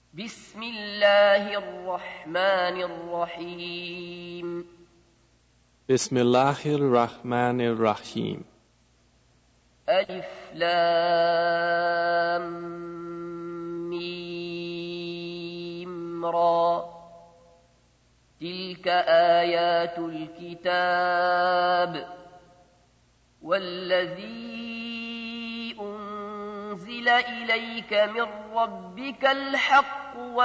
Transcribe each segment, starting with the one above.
بسم الله الرحمن الرحيم بسم الله الرحمن الرحيم ألف لام ميم را تلك آيات الكتاب والذي أنزل إليك من ربك الحق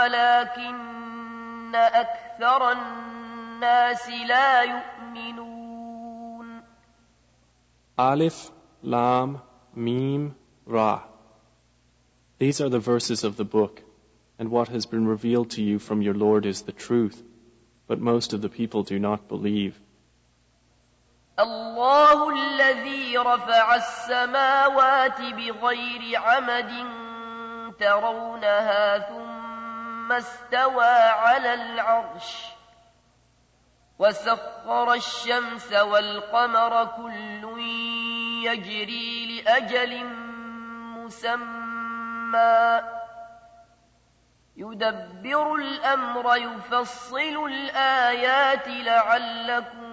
ولكن أكثر الناس لا يؤمنون. Alif, Lam, Mim, Ra. These are the verses of the book, and what has been revealed to you from your Lord is the truth, but most of the people do not believe. الله الذي رفع السماوات بغير عمد ترونها ثم استوى على العرش وسخر الشمس والقمر كل يجري لأجل مسمى يدبر الأمر يفصل الآيات لعلكم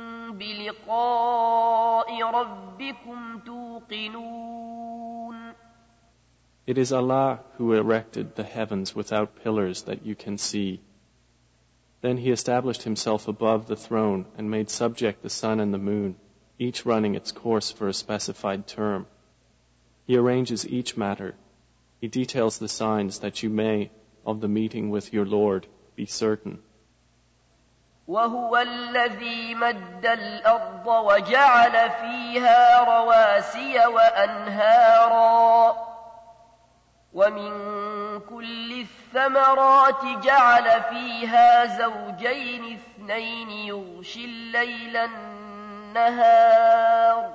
بلقاء ربكم توقنون. It is Allah who erected the heavens without pillars that you can see. Then He established Himself above the throne and made subject the sun and the moon, each running its course for a specified term. He arranges each matter. He details the signs that you may, of the meeting with your Lord, be certain. وهو الذي مد الأرض وجعل فيها رواسي وأنهارا ومن كل الثمرات جعل فيها زوجين اثنين يغشي الليل النهار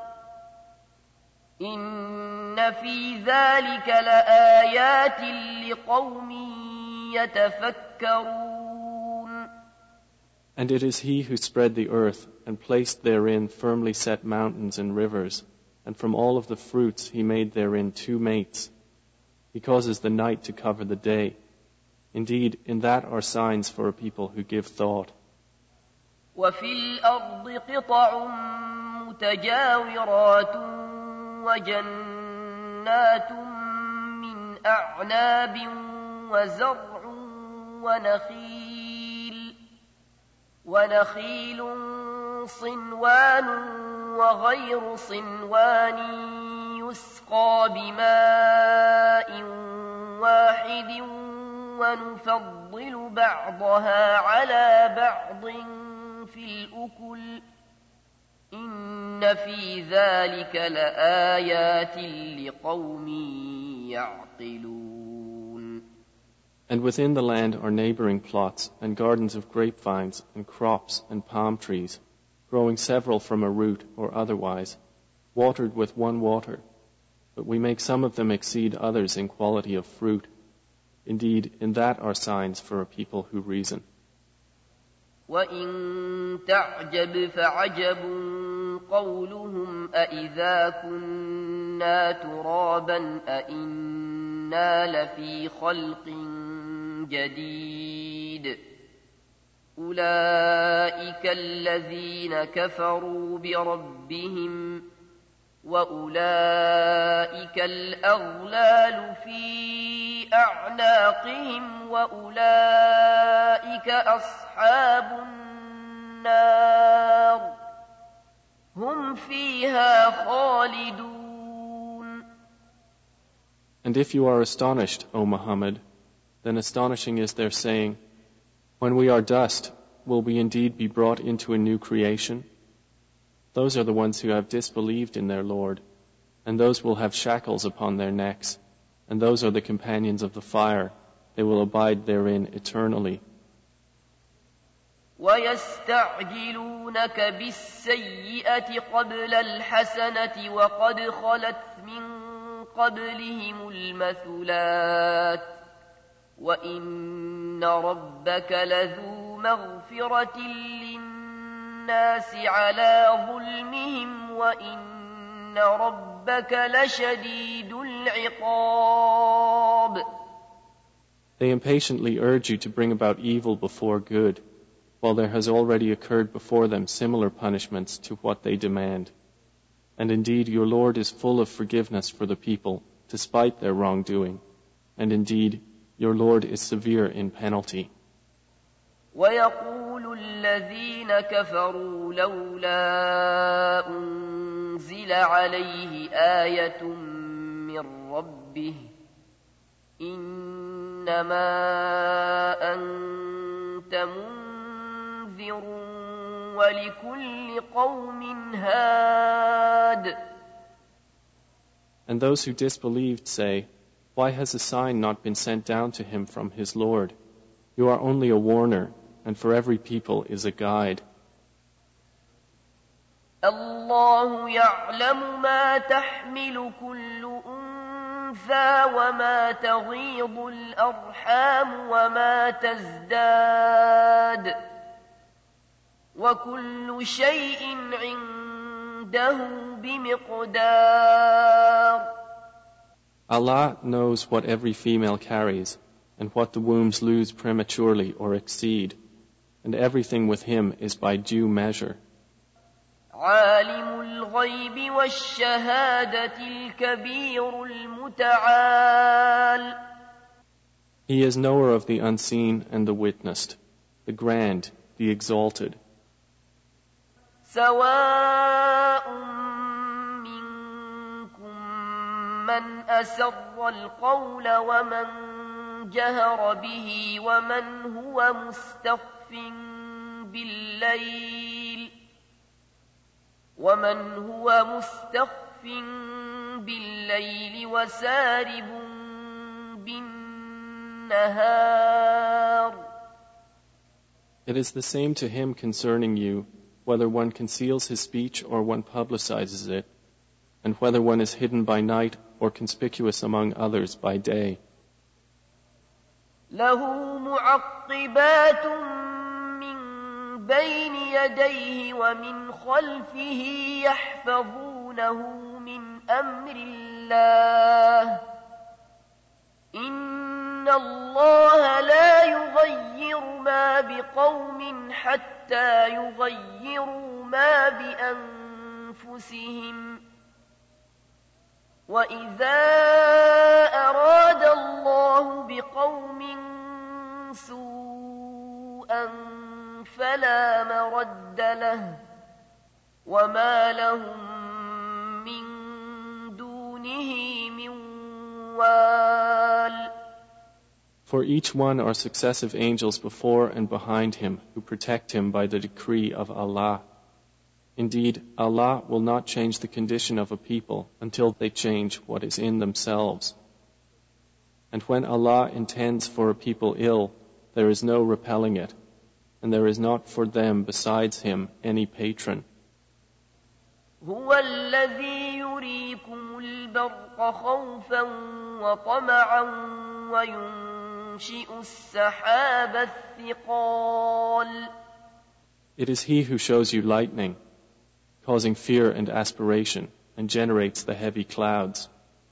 إن في ذلك لآيات لقوم يتفكرون. And it is He who spread the earth and placed therein firmly set mountains and rivers, and from all of the fruits He made therein two mates. He causes the night to cover the day. Indeed, in that are signs for a people who give thought. وفي الأرض قطع متجاورات وجنات من أعناب وزرع ونخيل صنوان وغير صنوان يسقى بماء واحد ونفضل بعضها على بعض في الأكل إن في ذلك لآيات لقوم يعقلون. And within the land are neighboring plots and gardens of grapevines and crops and palm trees, growing several from a root or otherwise, watered with one water. But we make some of them exceed others in quality of fruit. Indeed, in that are signs for a people who reason. وَإِن تَعْجَبْ فَعَجَبٌ قَوْلُهُمْ أَإِذَا كُنَّا تُرَابًا أَإِنَّا لَفِي خَلْقٍ جَدِيدٍ أُولَئِكَ الَّذِينَ كَفَرُوا بِرَبِّهِمْ وَأُولَئِكَ الْأَغْلَالُ فِي أَعْنَاقِهِمْ وَأُولَئِكَ أَصْحَابُ النَّارِ هُمْ فِيهَا خَالِدُونَ. And if you are astonished, O Muhammad, then astonishing is their saying, when we are dust, will we indeed be brought into a new creation? Those are the ones who have disbelieved in their Lord, and those will have shackles upon their necks, and those are the companions of the fire. They will abide therein eternally. وَيَسْتَعْجِلُونَكَ بِالسَّيِّئَةِ قَبْلَ الْحَسَنَةِ وَقَدْ خَلَتْ مِنْ قَبْلِهِمُ الْمَثُلَاتُ وَإِنَّ رَبَّكَ لَذُو مَغْفِرَةٍ لِلنَّاسِ عَلَى ظُلْمِهِمْ وَإِنَّ رَبَّكَ لَشَدِيدُ الْعِقَابِ. They impatiently urge you to bring about evil before good, while there has already occurred before them similar punishments to what they demand. And indeed your Lord is full of forgiveness for the people, despite their wrongdoing. And indeed your Lord is severe in penalty. ويقول الذين كفروا لولا أنزل عليه آية من ربه إنما أنت منذر ولكل قوم هاد. And those who disbelieved say, why has a sign not been sent down to him from his Lord? You are only a warner, and for every people is a guide. الله يعلم ما تحمل كل أنثى وما تغيض الأرحام وما تزداد وكل شيء عنده بمقدار. Allah knows what every female carries, and what the wombs lose prematurely or exceed, and everything with him is by due measure. عالم الغيب والشهادة الكبير المتعال. He is knower of the unseen and the witnessed, the grand, the exalted. سواء منكم من أسر القول ومن جهر به ومن هو مستخف بالليل وسارب بالنهار. It is the same to him concerning you, whether one conceals his speech or one publicizes it, and whether one is hidden by night or conspicuous among others by day. له معقبات من بين يديه ومن خلفه يحفظونه من أمر الله إن الله لا يغير ما بقوم حتى يغيروا ما بأنفسهم وإذا أراد الله بقوم سوءا فلا مرد له وما لهم من دونه من وال. For each one are successive angels before and behind him who protect him by the decree of Allah. Indeed, Allah will not change the condition of a people until they change what is in themselves. And when Allah intends for a people ill, there is no repelling it, and there is not for them besides Him any patron. هو الذي يريكم البرق خوفا وطمعا وينشئ السحاب الثقال. It is He who shows you lightning, causing fear and aspiration, and generates the heavy clouds.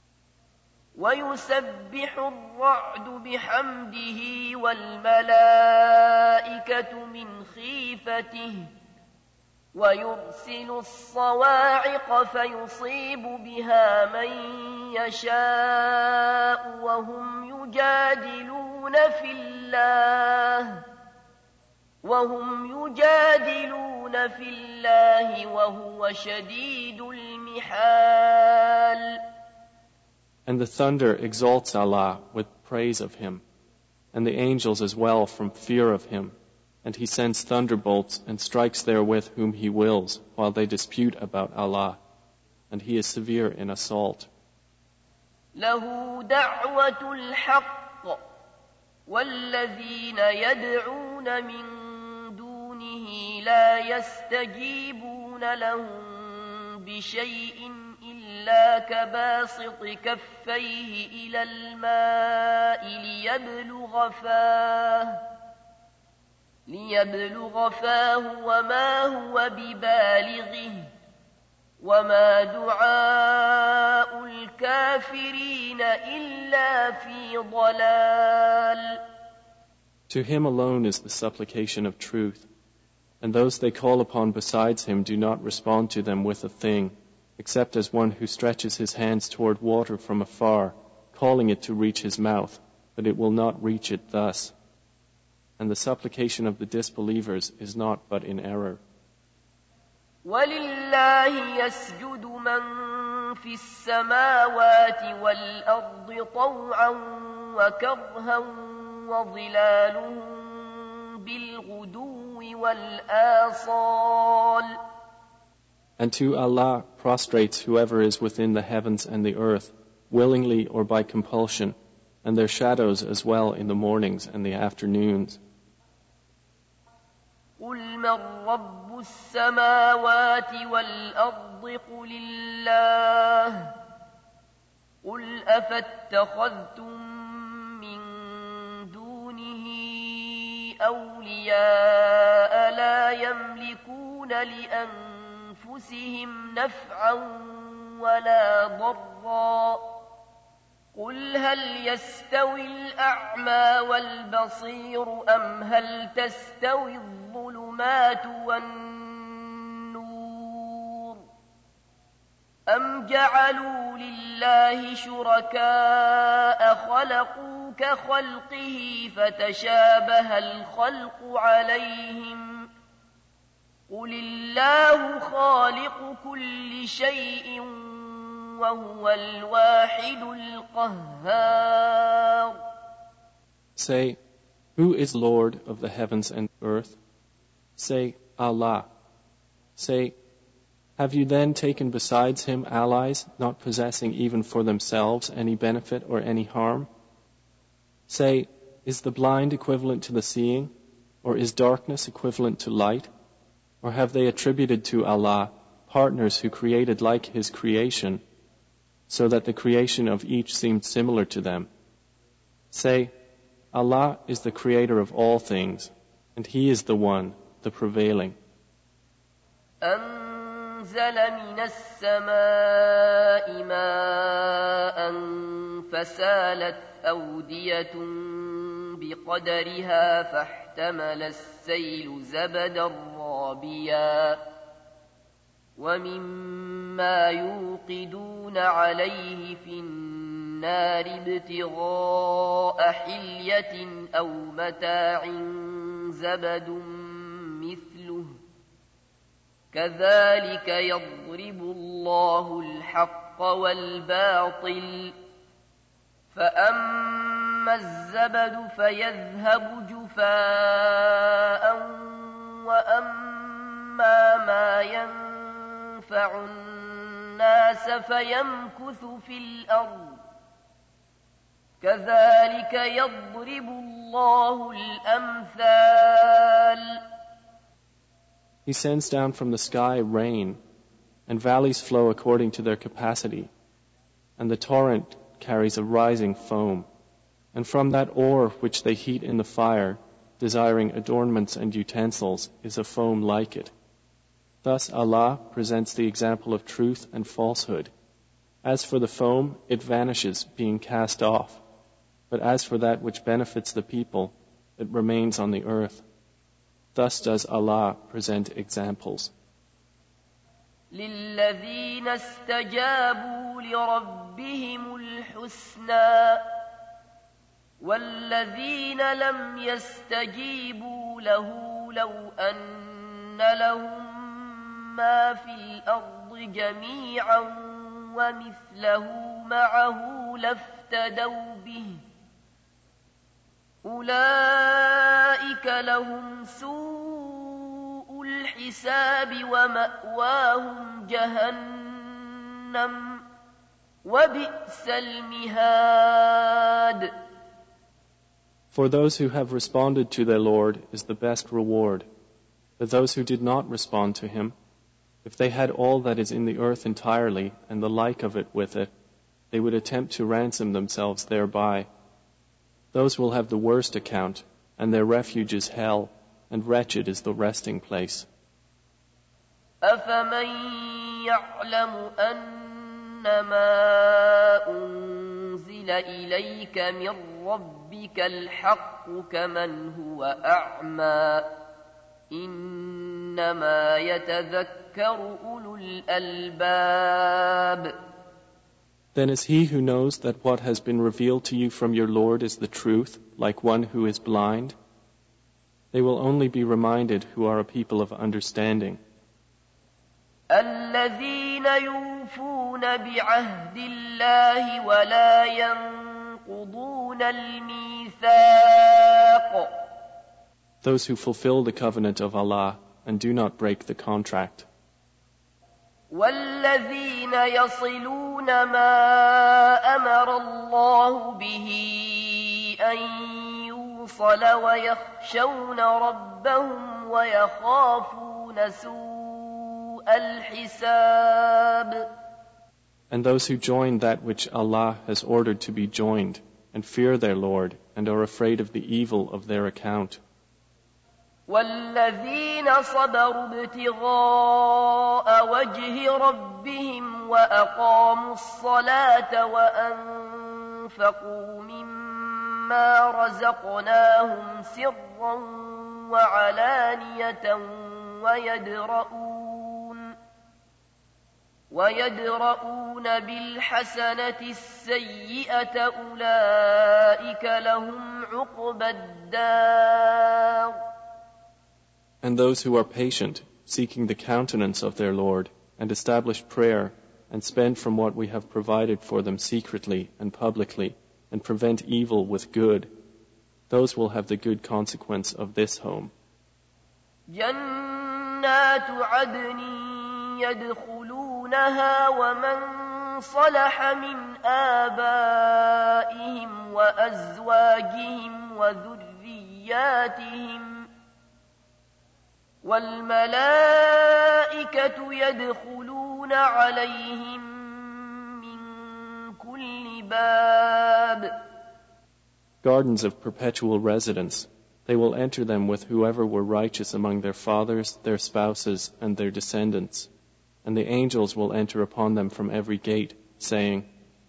ويسبح الرعد بحمده والملائكة من خيفته ويرسل الصواعق فيصيب بها من يشاء وهم يجادلون في الله وهو شديد المحال. And the thunder exalts Allah with praise of Him, and the angels as well from fear of Him, and He sends thunderbolts and strikes therewith whom He wills, while they dispute about Allah, and He is severe in assault. له دعوة الحق والذين يدعون من دونه لا يستجيبون لهم بشيء إلا كباسط كفيه إلى الماء ليبلغ فاه وما هو ببالغه وما دعاء الكافرين إلا في ضلال. To him alone is the supplication of truth, and those they call upon besides him do not respond to them with a thing, except as one who stretches his hands toward water from afar, calling it to reach his mouth, but it will not reach it thus. And the supplication of the disbelievers is not but in error. وَلِلَّهِ يَسْجُدُ مَن فِي السَّمَاوَاتِ وَالْأَرْضِ طَوْعًا وَكَرْهًا وَظِلَالُهُم بِالْغُدُوِّ وَالْآصَالِ. And to Allah prostrates whoever is within the heavens and the earth, willingly or by compulsion, and their shadows as well in the mornings and the afternoons. قُلْ مَنْ رَبُّ السَّمَاوَاتِ وَالْأَرْضِ قُلِ اللَّهُ قُلْ أَفَاتَّخَذْتُم مِّن دُونِهِ أَوْلِيَاءَ لَا يَمْلِكُونَ لِأَنفُسِهِمْ نَفْعًا وَلَا ضَرًّا قُلْ هَلْ يَسْتَوِي الْأَعْمَى وَالْبَصِيرُ أَمْ هَلْ تَسْتَوِي الظُّلُمَاتُ وَالنُّورُ أَمْ جَعَلُوا لِلَّهِ شُرَكَاءَ خَلَقُوا كَخَلْقِهِ فَتَشَابَهَ الْخَلْقُ عَلَيْهِمْ قُلِ اللَّهُ خَالِقُ كُلِّ شَيْءٍ وَهُوَ الْوَاحِدُ الْقَهَّارُ. Say, who is Lord of the heavens and earth? Say, Allah. Say, have you then taken besides him allies, not possessing even for themselves any benefit or any harm? Say, is the blind equivalent to the seeing, or is darkness equivalent to light? Or have they attributed to Allah partners who created like his creation, so that the creation of each seemed similar to them? Say, Allah is the creator of all things, and he is the one, the prevailing. أنزل من السماء ماء فسالت أودية بقدرها فاحتمل السيل زبدا رابيا ومما يوقدون عليه في النار ابتغاء حلية أو متاع زبد مثله كذلك يضرب الله الحق والباطل فأما الزبد فيذهب جفاء وأما ما ينفع الناس فيمكث في الأرض كذلك يضرب الله الأمثال. He sends down from the sky rain, and valleys flow according to their capacity, and the torrent carries a rising foam, and from that ore which they heat in the fire, desiring adornments and utensils, is a foam like it. Thus Allah presents the example of truth and falsehood. As for the foam, it vanishes, being cast off, but as for that which benefits the people, it remains on the earth. Thus does Allah present examples. لِلَّذِينَ اسْتَجَابُوا لِرَبِّهِمُ الْحُسْنَى وَالَّذِينَ لَمْ يَسْتَجِيبُوا لَهُ لَوْ أَنَّ لَهُم مَّا فِي الْأَرْضِ جَمِيعًا وَمِثْلَهُ مَعَهُ لَافْتَدَوْا بِهِ أولئك لهم سوء الحساب ومأواهم جهنم وبئس المهاد. For those who have responded to their Lord is the best reward. But those who did not respond to him, if they had all that is in the earth entirely and the like of it with it, they would attempt to ransom themselves thereby. Those will have the worst account, and their refuge is hell, and wretched is the resting place. أَفَمَن يعلم أنما أنزل إليك من ربك الحق كمن هو أعمى إنما يتذكر أولو الألباب. Then is he who knows that what has been revealed to you from your Lord is the truth, like one who is blind? They will only be reminded who are a people of understanding. الذين يوفون بعهد الله ولا ينقضون الميثاق. Those who fulfill the covenant of Allah and do not break the contract. والذين يصلون ما أمر الله به أن يوصل ويخشون ربهم ويخافون سوء الحساب. And those who join that which Allah has ordered to be joined and fear their Lord and are afraid of the evil of their account. والذين صبروا ابتغاء وجه ربهم وأقاموا الصلاة وأنفقوا مما رزقناهم سرا وعلانية ويدرؤون بالحسنة السيئة أولئك لهم عقبى الدار. And those who are patient, seeking the countenance of their Lord, and establish prayer, and spend from what we have provided for them secretly and publicly, and prevent evil with good, those will have the good consequence of this home. جنات عدن يدخلونها ومن صلح من آبائهم وأزواجهم وذرياتهم والملائكة يدخلون عليهم من كل باب. Gardens of perpetual residence. They will enter them with whoever were righteous among their fathers, their spouses, and their descendants. And the angels will enter upon them from every gate, saying,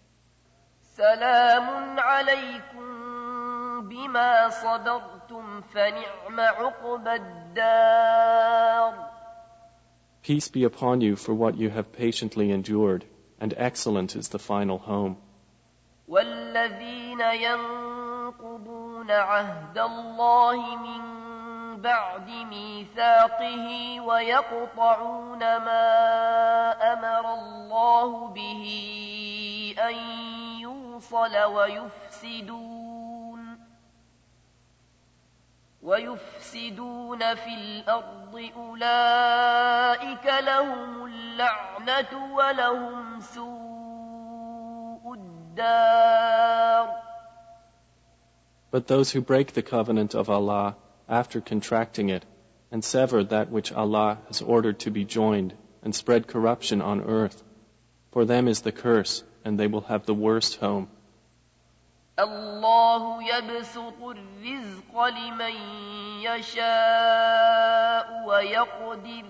سلام عليكم بما صبرتم فنعم عقبى الدار. Peace be upon you for what you have patiently endured, and excellent is the final home. والذين ينقضون عهد الله من بعد ميثاقه ويقطعون ما أمر الله به أن يوصل ويفسدون في الأرض أولئك لهم اللعنة ولهم سوء الدار. But those who break the covenant of Allah after contracting it and sever that which Allah has ordered to be joined and spread corruption on earth, for them is the curse and they will have the worst home. الله يبسط الرزق لمن يشاء ويقدر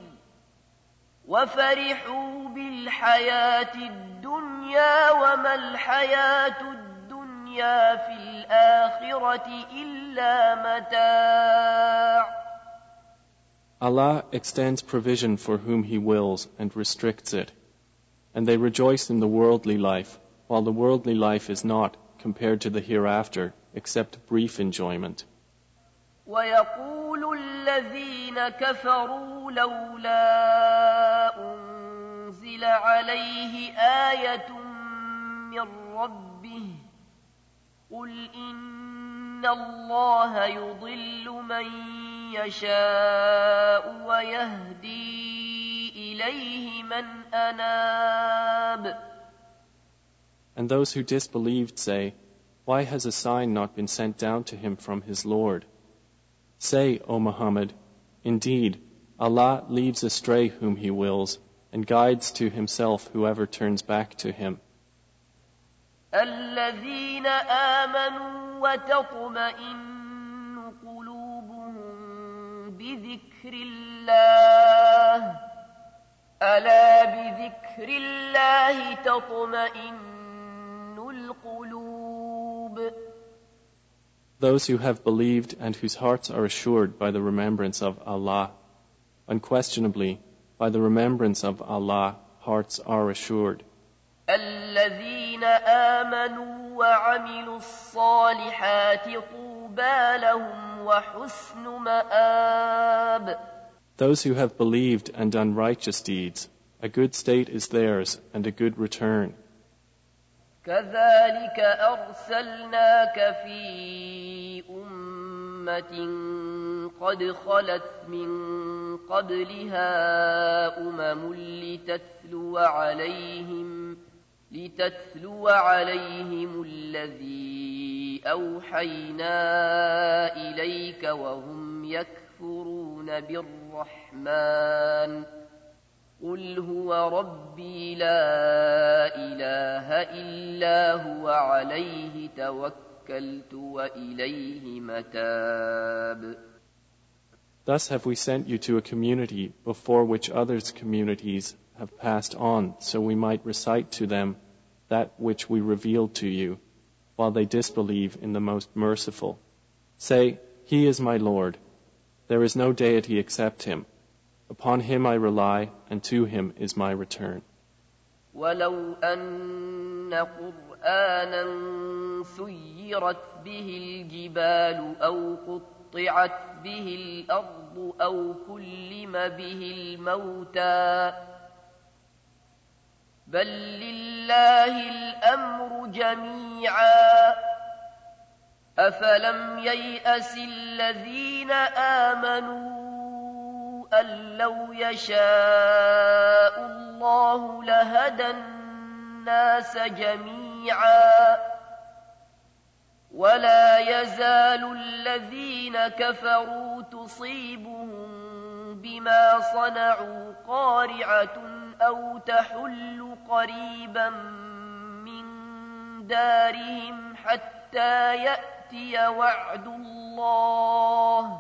وفرحوا بالحياة الدنيا وما الحياة الدنيا في الآخرة إلا متاع. Allah extends provision for whom He wills and restricts it, and they rejoice in the worldly life, while the worldly life is not, compared to the hereafter, except brief enjoyment. ويقول الذين كفروا لولا أنزل عليه آية من ربه قل إن الله يضل من يشاء ويهدي إليه من أناب. And those who disbelieved say, why has a sign not been sent down to him from his Lord? Say, O Muhammad, indeed, Allah leads astray whom He wills, and guides to Himself whoever turns back to Him. الذين آمنوا وتطمئن قلوبهم بذكر الله ألا بذكر الله تطمئن القلوب. Those who have believed and whose hearts are assured by the remembrance of Allah, unquestionably, by the remembrance of Allah, hearts are assured. الذين آمنوا وعملوا الصالحات طوبى لهم وحسن مآب. Those who have believed and done righteous deeds, a good state is theirs and a good return. كذلك أرسلناك في أمة قد خلت من قبلها لتتلو عليهم الذي أوحينا إليك وهم يكفرون بالرحمن قل هو ربي لا إله إلا هو عليه توكلت وإليه متاب. Thus have we sent you to a community before which others' communities have passed on, so we might recite to them that which we revealed to you, while they disbelieve in the most merciful. Say, He is my Lord. There is no deity except Him. Upon Him I rely, and to Him is my return. وَلَوْ أَنَّ قُرْآنًا سُيِّرَتْ بِهِ الْجِبَالُ أَوْ قُطِّعَتْ بِهِ الْأَرْضُ أَوْ كُلِّمَ بِهِ الْمَوْتَى بَل لِّلَّهِ الْأَمْرُ جَمِيعًا أَفَلَمْ يَيْأَسِ الَّذِينَ آمَنُوا أَن لَّوْ يَشَاءُ اللَّهُ لَهَدَى النَّاسَ جَمِيعًا وَلَا يَزَالُ الَّذِينَ كَفَرُوا تُصِيبُهُم بِمَا صَنَعُوا قَارِعَةٌ أَوْ تَحُلُّ قَرِيبًا مِّن دَارِهِمْ حَتَّىٰ يَأْتِيَ وَعْدُ اللَّهِ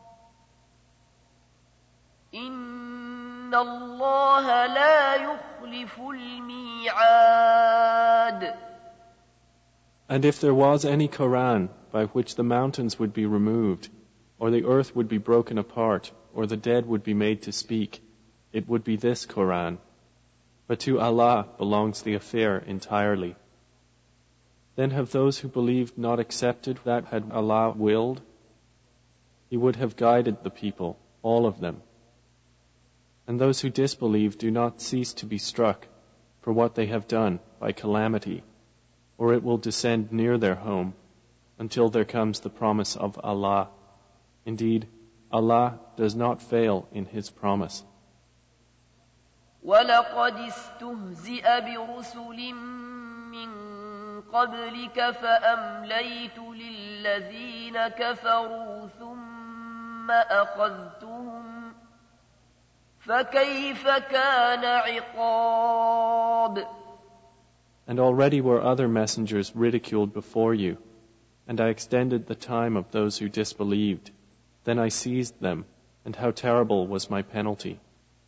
إِنَّ اللَّهَ لَا يُخْلِفُ الْمِيعَادَ. And if there was any Quran by which the mountains would be removed, or the earth would be broken apart, or the dead would be made to speak, it would be this Quran. But to Allah belongs the affair entirely. Then have those who believed not accepted that had Allah willed? He would have guided the people, all of them. And those who disbelieve do not cease to be struck for what they have done by calamity, or it will descend near their home until there comes the promise of Allah. Indeed, Allah does not fail in His promise. وَلَقَدِ اسْتُهْزِئَ بِرُسُلٍ مِّن قَبْلِكَ فَأَمْلَيْتُ لِلَّذِينَ كَفَرُوا ثُمَّ أَخَذْتُهُمْ فَكَيْفَ كَانَ عِقَابِ. And already were other messengers ridiculed before you, and I extended the time of those who disbelieved. Then I seized them, and how terrible was my penalty.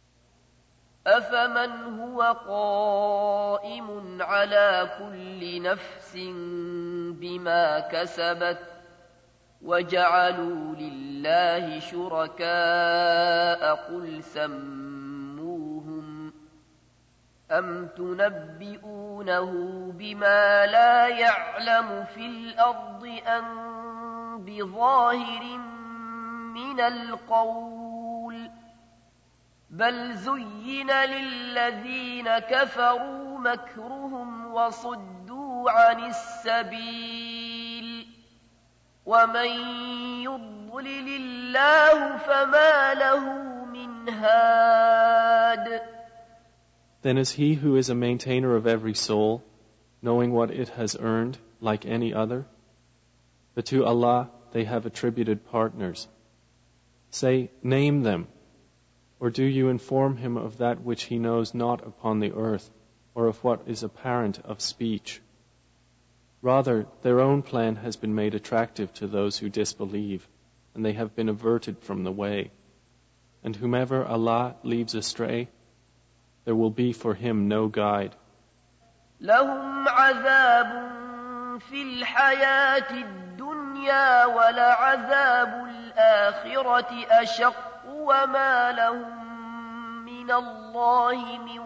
أَفَمَنْ هُوَ قَائِمٌ عَلَى كُلِّ نَفْسٍ بِمَا كَسَبَتْ وَجَعَلُوا لِلَّهِ شُرَكَاءَ قُلْ سَمُّوهُمْ أَمْ تُنَبِّئُونَهُ بِمَا لَا يَعْلَمُ فِي الْأَرْضِ أَمْ بِظَاهِرٍ مِّنَ الْقَوْلِ بَلْ زُيِّنَ لِلَّذِينَ كَفَرُوا مَكْرُهُمْ وَصُدُّوا عَنِ السَّبِيلِ وَمَن يُضْلِلِ اللَّهُ فَمَا لَهُ مِنْ هَادٍ. Then is he who is a maintainer of every soul, knowing what it has earned, like any other? But to Allah they have attributed partners. Say, name them. Or do you inform him of that which he knows not upon the earth, or of what is apparent of speech? Rather, their own plan has been made attractive to those who disbelieve, and they have been averted from the way. And whomever Allah leaves astray, there will be for him no guide. لهم عذاب في الحياة الدنيا ولعذاب الآخرة أشق وما لهم من الله من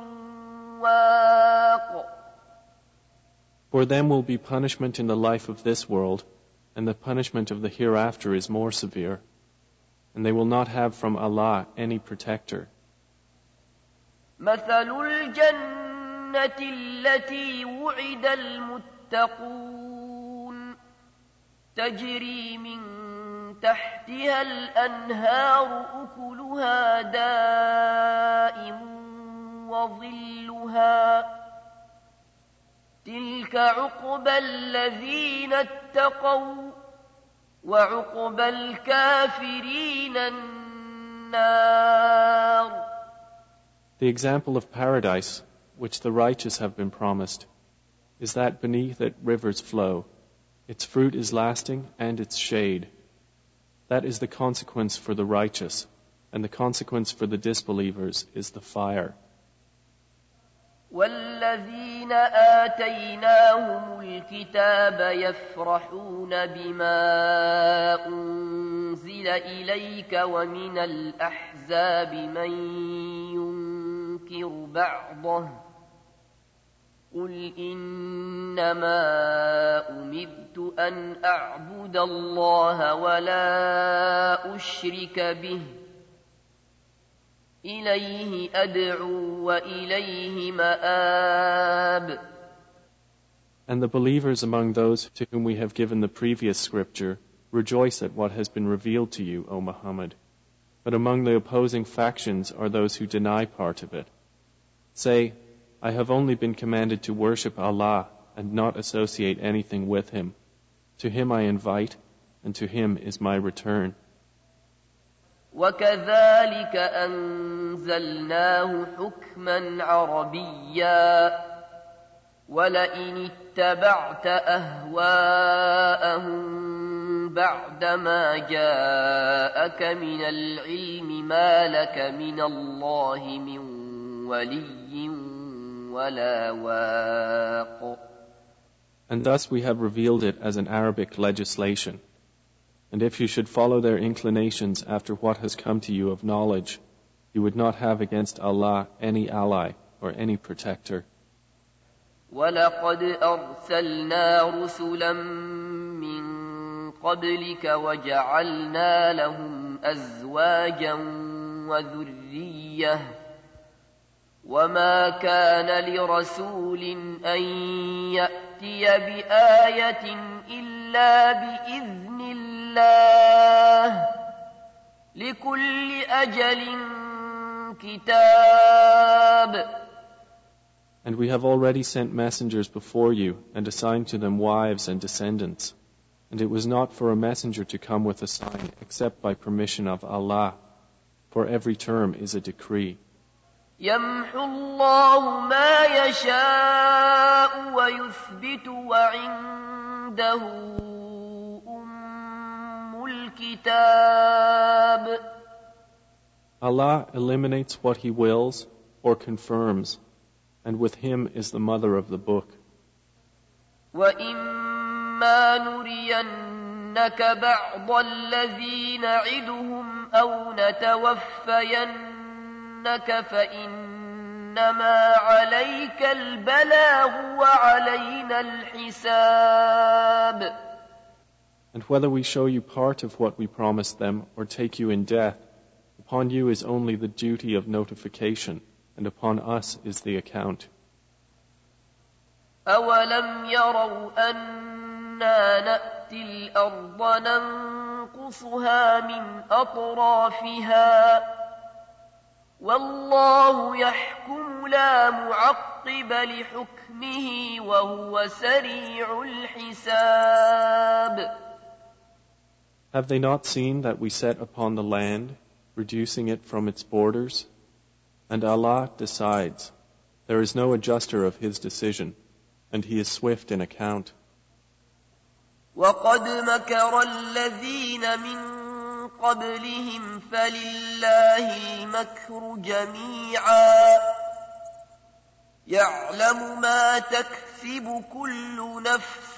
واق. For them will be punishment in the life of this world, and the punishment of the hereafter is more severe, and they will not have from Allah any protector. مثل الجنة التي وعد المتقون تجري من تحتها الأنهار أكلها دائم وظلها تلك عقبى الذين اتقوا وعقبى الكافرين النار. The example of paradise, which the righteous have been promised, is that beneath it rivers flow. Its fruit is lasting and its shade. That is the consequence for the righteous, and the consequence for the disbelievers is the fire. والذين آتيناهم الكتاب يفرحون بما أنزل إليك ومن الأحزاب من ينكر بعضه قل إنما أمرت أن أعبد الله ولا أشرك به إليه أدعو وإليه مآب. And the believers among those to whom we have given the previous scripture rejoice at what has been revealed to you, O Muhammad. But among the opposing factions are those who deny part of it. Say, I have only been commanded to worship Allah and not associate anything with Him. To Him I invite, and to Him is my return. وكذلك أنزلناه حكما عربيا ولئن اتبعت أهواءهم بعدما جاءك من العلم ما لك من الله من ولي ولا واق. And thus we have revealed it as an Arabic legislation. And if you should follow their inclinations after what has come to you of knowledge, you would not have against Allah any ally or any protector. وَلَقَدْ أَرْسَلْنَا رُسُلًا مِّن قَبْلِكَ وَجَعَلْنَا لَهُمْ أَزْوَاجًا وَذُرِّيَّةً وَمَا كَانَ لِرَسُولٍ أَن يَأْتِيَ بِآيَةٍ إِلَّا بِإِذْنِ الله لكل أجل كتاب. And we have already sent messengers before you and assigned to them wives and descendants. And it was not for a messenger to come with a sign except by permission of Allah. For every term is a decree. يمحو الله ما يشاء ويثبت وعنده الكتاب. Allah eliminates what He wills or confirms, and with Him is the mother of the book. وَإِمَّا نُرِيَنَّكَ بَعْضَ الَّذِي نَعِدُهُمْ أَوْ نَتَوَفَّيَنَّكَ فَإِنَّمَا عَلَيْكَ الْبَلَاغُ وَعَلَيْنَا الْحِسَابُ. And whether we show you part of what we promised them or take you in death, upon you is only the duty of notification, and upon us is the account. أَوَلَمْ يَرَوْا أَنَّا نَأْتِي الْأَرْضَ نَنقُصُهَا مِنْ أَطْرَافِهَا وَاللَّهُ يَحْكُمُ لَا مُعَقِّبَ لِحُكْمِهِ وَهُوَ سَرِيعُ الْحِسَابِ. Have they not seen that we set upon the land, reducing it from its borders? And Allah decides. There is no adjuster of His decision, and He is swift in account. وَقَدْ مَكَرَ الَّذِينَ مِن قَبْلِهِمْ فَلِلَّهِ الْمَكْرُ جَمِيعًا يعلم ما تكسب كل نفس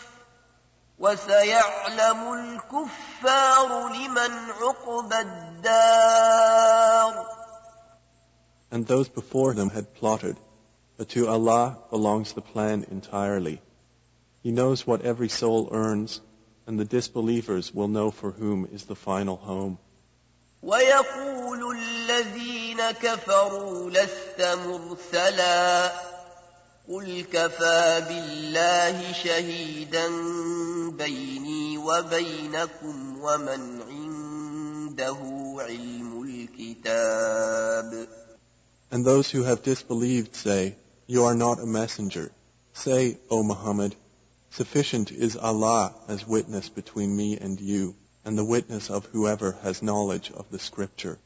وسيعلم الكفار لمن عقبى الدار. And those before them had plotted, but to Allah belongs the plan entirely. He knows what every soul earns, and the disbelievers will know for whom is the final home. ويقول الذين كفروا لست مرسلا قل كفى بالله شهيدا بيني وبينكم ومن عنده علم الكتاب. And those who have disbelieved say, You are not a messenger. Say, O Muhammad, sufficient is Allah as witness between me and you, and the witness of whoever has knowledge of the scripture.